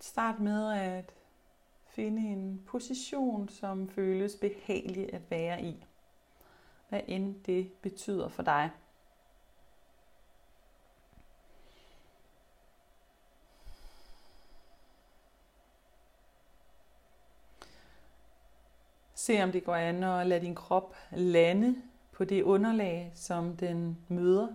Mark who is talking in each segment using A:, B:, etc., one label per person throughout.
A: Start med at finde en position, som føles behagelig at være i. Hvad end det betyder for dig. Se om det går an at lade din krop lande på det underlag, som den møder.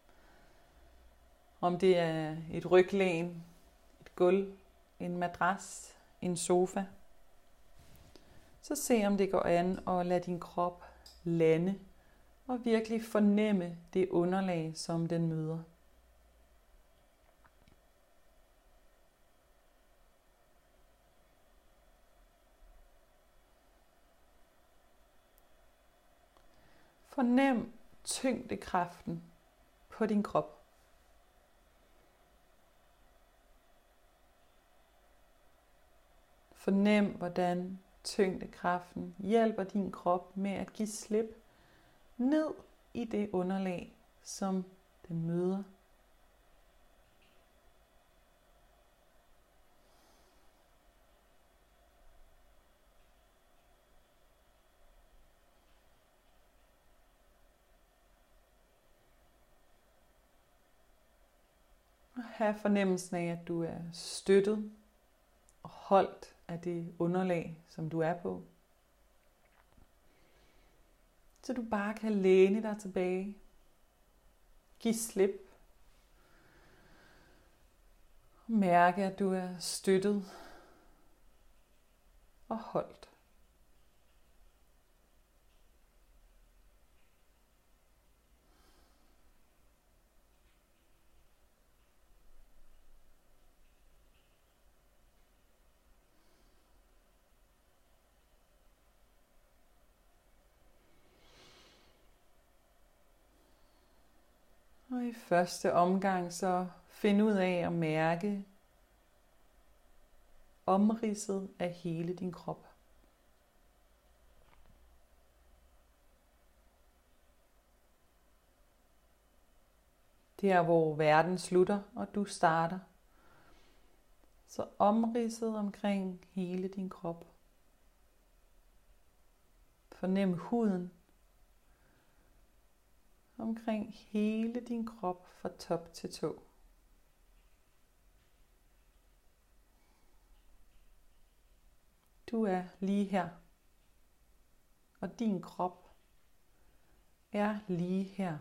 A: Om det er et ryglæn, et gulv, en madras, en sofa. Så se om det går an at lade din krop lande og virkelig fornemme det underlag, som den møder. Fornem tyngdekraften på din krop. Fornem, hvordan tyngdekraften hjælper din krop med at give slip ned i det underlag, som den møder. Og have fornemmelsen af, at du er støttet og holdt af det underlag, som du er på. Så du bare kan læne dig tilbage. Giv slip. Mærke, at du er støttet og holdt. Og i første omgang så find ud af at mærke omridset af hele din krop. Der hvor verden slutter og du starter. Så omridset omkring hele din krop. Fornem huden omkring hele din krop fra top til tå. Du er lige her, og din krop er lige her.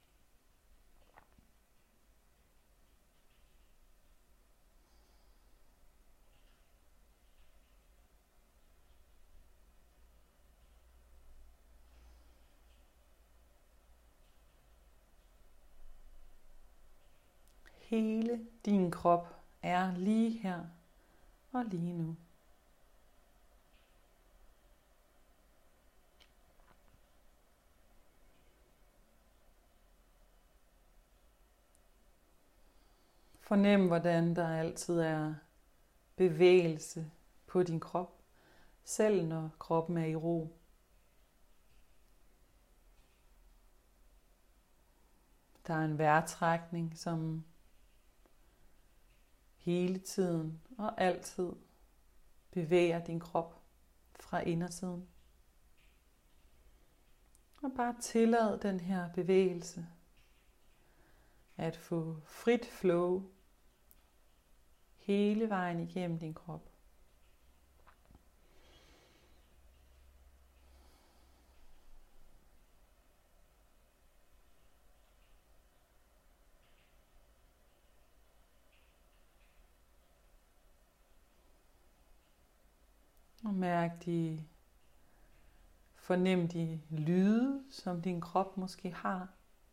A: Hele din krop er lige her og lige nu. Fornem, hvordan der altid er bevægelse på din krop, selv når kroppen er i ro. Der er en vejrtrækning, som hele tiden og altid bevæger din krop fra indersiden. Og bare tillad den her bevægelse at få frit flow hele vejen igennem din krop. Og fornem de lyde, som din krop måske har.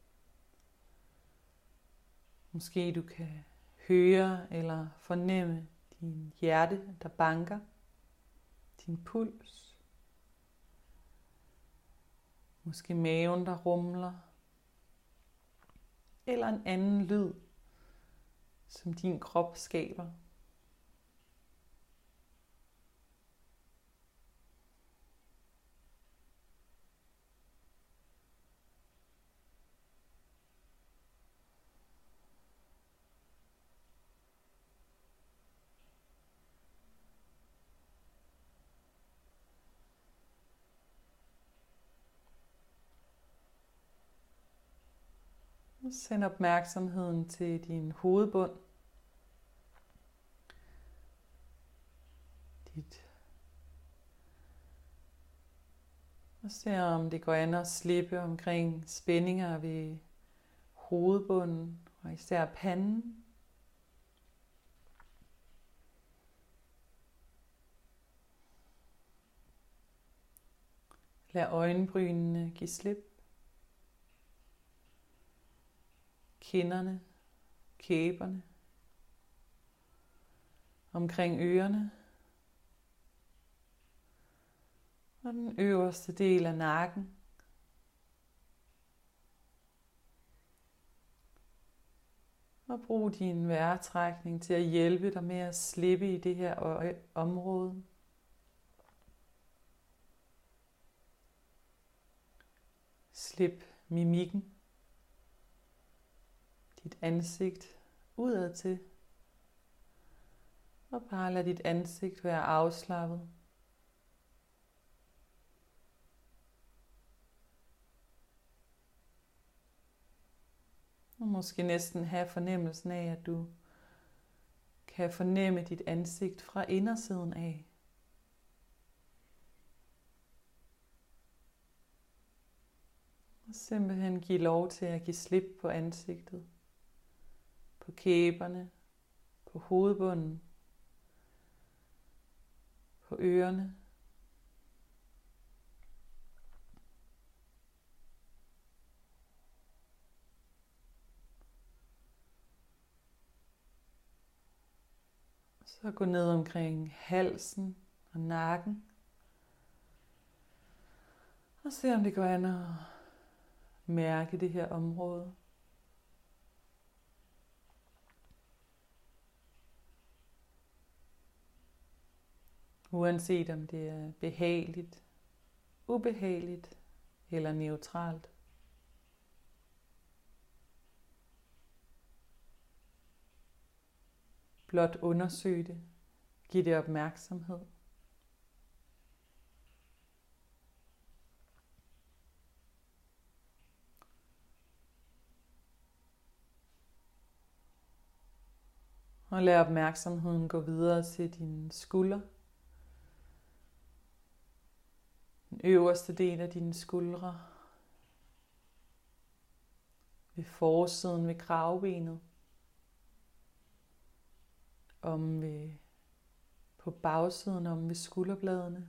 A: Måske du kan høre eller fornemme din hjerte, der banker, din puls. Måske maven, der rumler. Eller en anden lyd, som din krop skaber. Send opmærksomheden til din hovedbund. Og se om det går an at slippe omkring spændinger ved hovedbunden og især panden. Lad øjenbrynene give slip. Kinderne, kæberne, omkring ørerne og den øverste del af nakken. Og brug din vejrtrækning til at hjælpe dig med at slippe i det her område. Slip mimikken. Dit ansigt udad til. Og bare lad dit ansigt være afslappet. Og måske næsten have fornemmelsen af, at du kan fornemme dit ansigt fra indersiden af. Og simpelthen give lov til at give slip på ansigtet, på kæberne, på hovedbunden, på ørerne. Så gå ned omkring halsen og nakken. Og se om det går an at mærke det her område. Uanset om det er behageligt, ubehageligt eller neutralt. Blot undersøg det. Giv det opmærksomhed. Og lad opmærksomheden gå videre til dine skuldre. Den øverste del af dine skuldre. Ved forsiden ved kravebenet. På bagsiden om ved skulderbladene.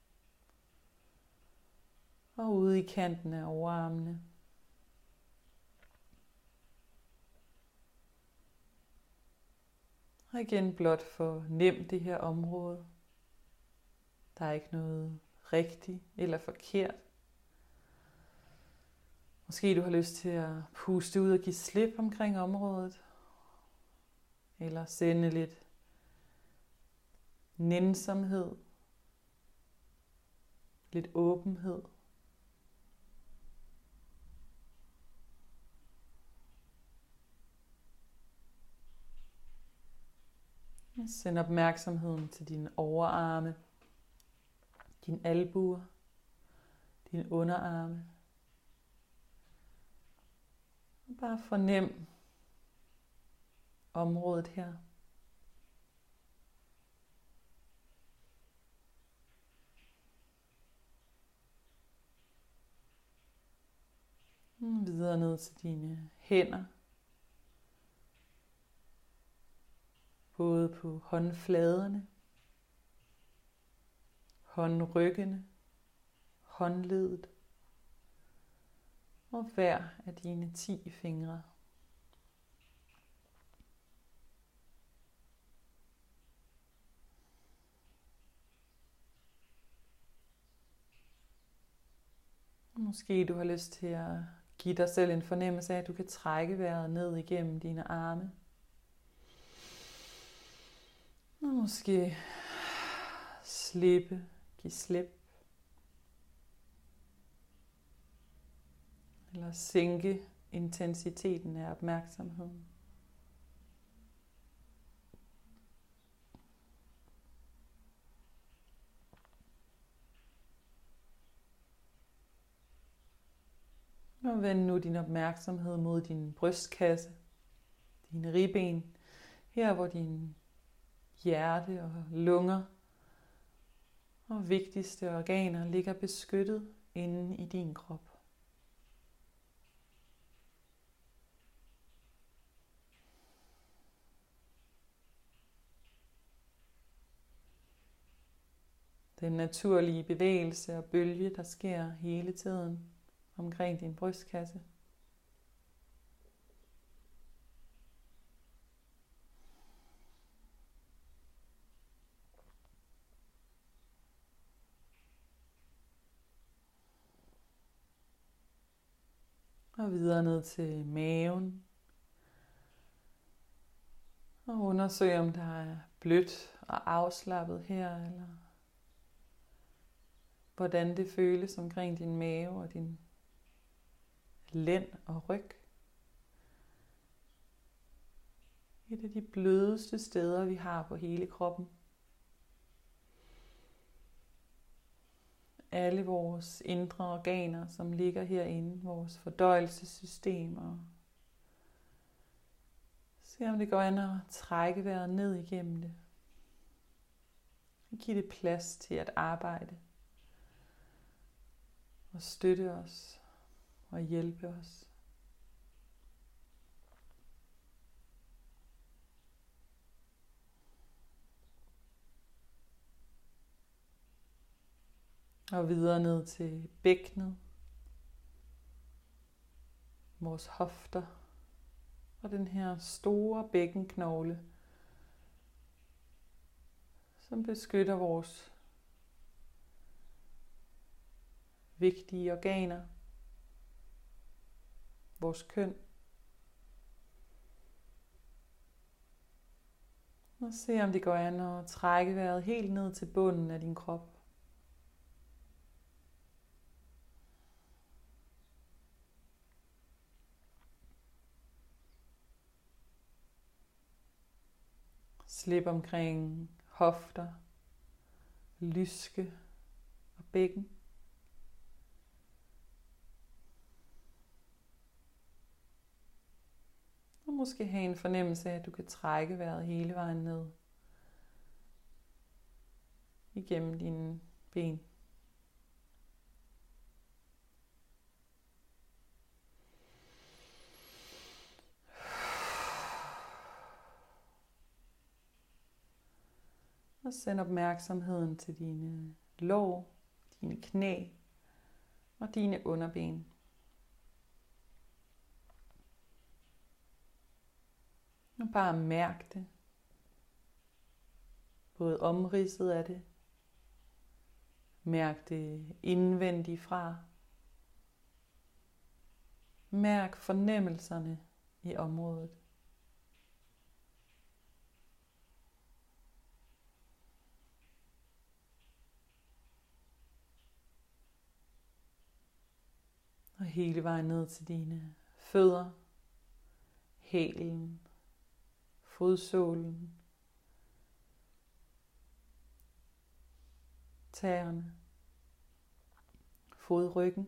A: Og ude i kanten af overarmene. Og igen blot fornem det her område. Der er ikke noget rigtigt eller forkert. Måske du har lyst til at puste ud og give slip omkring området. Eller sende lidt nænsomhed. Lidt åbenhed. Send opmærksomheden til dine overarme, dine albuer, dine underarme. Og bare fornem området her. Videre ned til dine hænder. Både på håndfladerne, håndryggene, håndledet og hver af dine 10 fingre. Måske du har lyst til at give dig selv en fornemmelse af, at du kan trække vejret ned igennem dine arme. Og måske give slip. Eller sænke intensiteten af opmærksomheden. Og vend nu din opmærksomhed mod din brystkasse, dine ribben, her hvor din hjerte og lunger og vigtigste organer ligger beskyttet inde i din krop. Den naturlige bevægelse og bølge, der sker hele tiden omkring din brystkasse. Og videre ned til maven. Og undersøg, om der er blødt og afslappet her, eller hvordan det føles omkring din mave og din lænd og ryg. Et af de blødeste steder, vi har på hele kroppen. Alle vores indre organer, som ligger herinde, vores fordøjelsessystem, og se om det går an at trække vejret ned igennem det. Giv det plads til at arbejde og støtte os og hjælpe os. Og videre ned til bækkenet, vores hofter og den her store bækkenknogle, som beskytter vores vigtige organer, vores køn. Og se om det går an at trække vejret helt ned til bunden af din krop. Slip omkring hofter, lyske og bækken. Og måske have en fornemmelse af, at du kan trække vejret hele vejen ned igennem dine ben. Og send opmærksomheden til dine lår, dine knæ og dine underben. Og bare mærk det. Både omridset af det. Mærk det indvendigt fra. Mærk fornemmelserne i området. Og hele vejen ned til dine fødder, hælen, fodsålen, tæerne, fodryggen.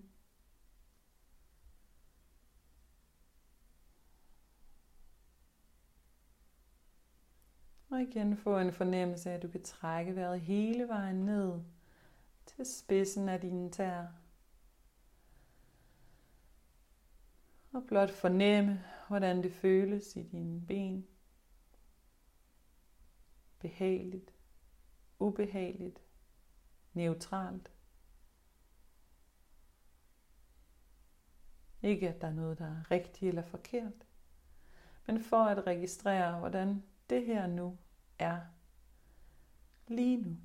A: Og igen få en fornemmelse af, at du kan trække vejret hele vejen ned til spidsen af dine tæer. Og blot fornemme, hvordan det føles i dine ben. Behageligt, ubehageligt, neutralt. Ikke at der er noget, der er rigtigt eller forkert, men for at registrere, hvordan det her nu er lige nu.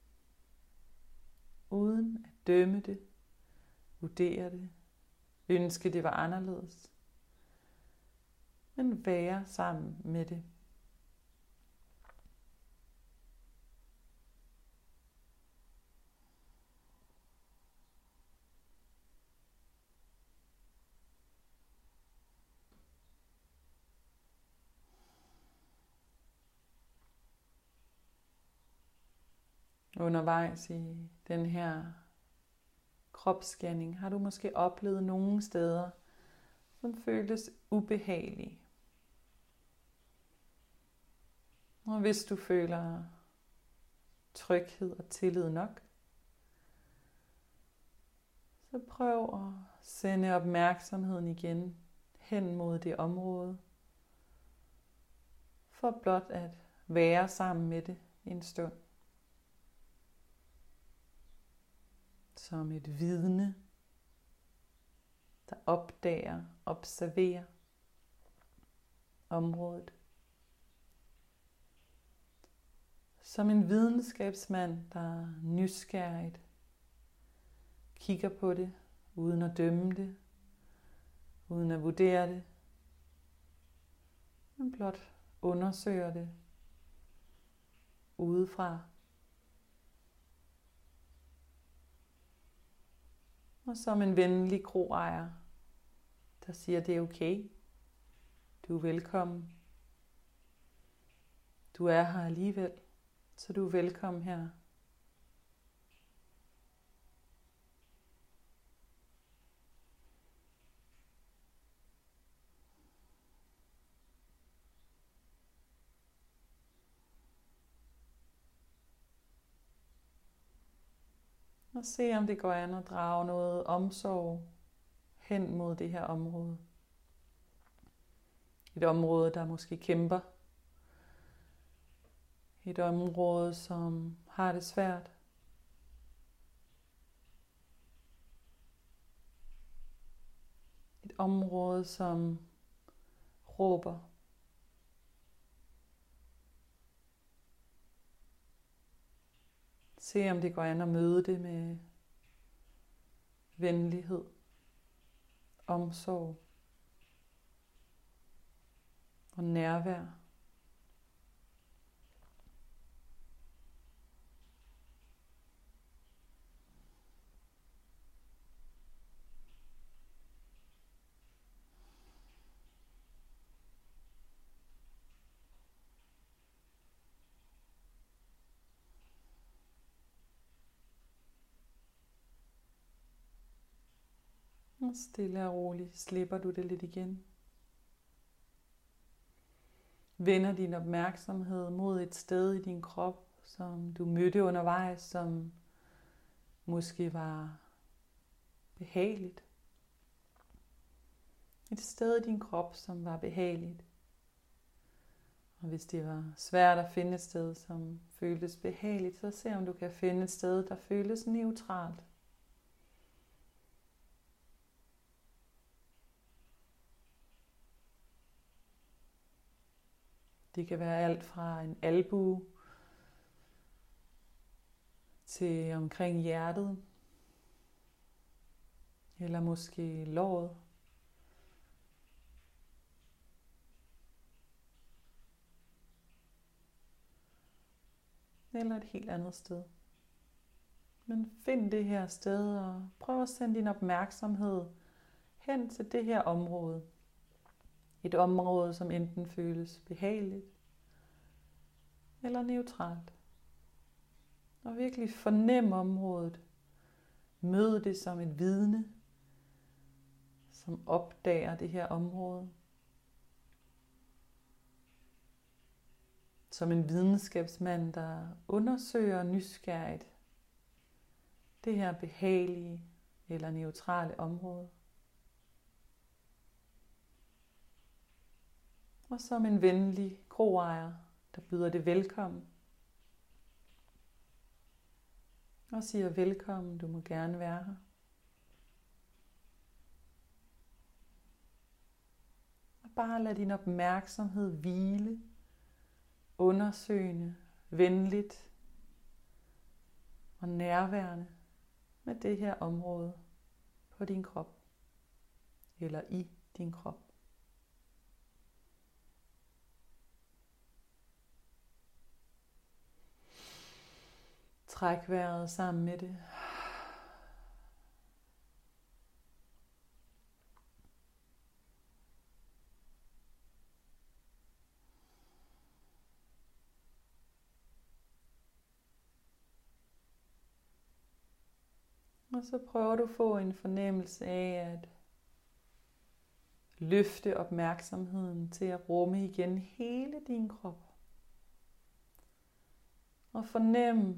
A: Uden at dømme det, vurdere det, ønske det var anderledes. Men være sammen med det. Undervejs i den her kropsscanning har du måske oplevet nogle steder, som føles ubehagelige. Og hvis du føler tryghed og tillid nok, så prøv at sende opmærksomheden igen hen mod det område, for blot at være sammen med det en stund. Som et vidne, der opdager, observerer området. Som en videnskabsmand, der nysgerrigt kigger på det, uden at dømme det, uden at vurdere det, men blot undersøger det udefra. Og som en venlig kroejer, der siger, det er okay, du er velkommen, du er her alligevel, så du er velkommen her. Og se om det går an at drage noget omsorg hen mod det her område. Et område, der måske kæmper. Et område, som har det svært. Et område, som råber. Se om det går an at møde det med venlighed, omsorg og nærvær. Og stille og roligt slipper du det lidt igen. Vender din opmærksomhed mod et sted i din krop, som du mødte undervejs, som måske var behageligt. Et sted i din krop, som var behageligt. Og hvis det var svært at finde et sted, som føltes behageligt, så se om du kan finde et sted, der føles neutralt. Det kan være alt fra en albue til omkring hjertet, eller måske låret. Eller et helt andet sted. Men find det her sted og prøv at sende din opmærksomhed hen til det her område. Et område, som enten føles behageligt eller neutralt. Og virkelig fornem området. Mød det som et vidne, som opdager det her område. Som en videnskabsmand, der undersøger nysgerrigt det her behagelige eller neutrale område. Og som en venlig kroejer, der byder det velkommen. Og siger velkommen, du må gerne være her. Og bare lad din opmærksomhed hvile, undersøgende, venligt og nærværende med det her område på din krop eller i din krop. Træk vejret sammen med det. Og så prøver du at få en fornemmelse af, at løfte opmærksomheden til at rumme igen hele din krop. Og fornem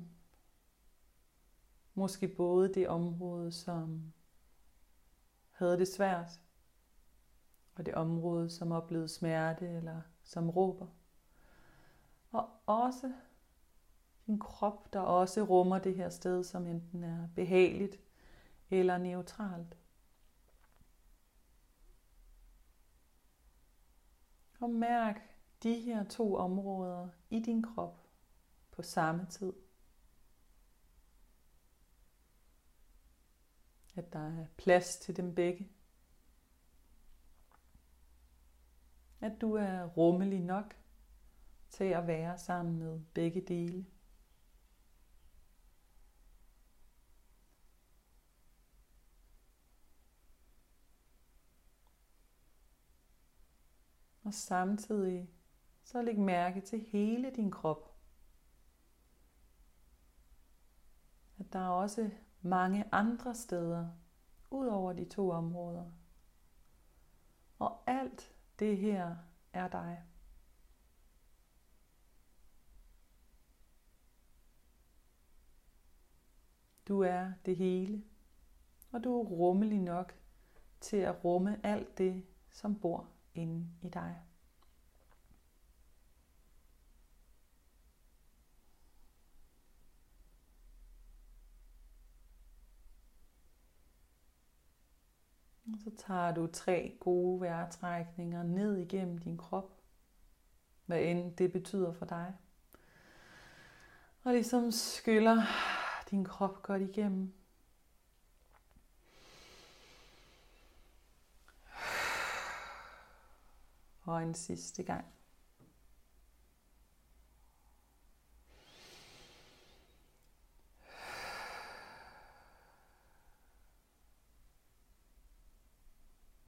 A: måske både det område, som havde det svært, og det område, som oplevede smerte eller som råber. Og også din krop, der også rummer det her sted, som enten er behageligt eller neutralt. Og mærk de her 2 områder i din krop på samme tid. At der er plads til dem begge. At du er rummelig nok til at være sammen med begge dele. Og samtidig så læg mærke til hele din krop. At der er også mange andre steder ud over de 2 områder. Og alt det her er dig. Du er det hele, og du er rummelig nok til at rumme alt det, som bor inde i dig. Og så tager du 3 gode vejrtrækninger ned igennem din krop, hvad end det betyder for dig. Og ligesom skyller din krop godt igennem. Og en sidste gang.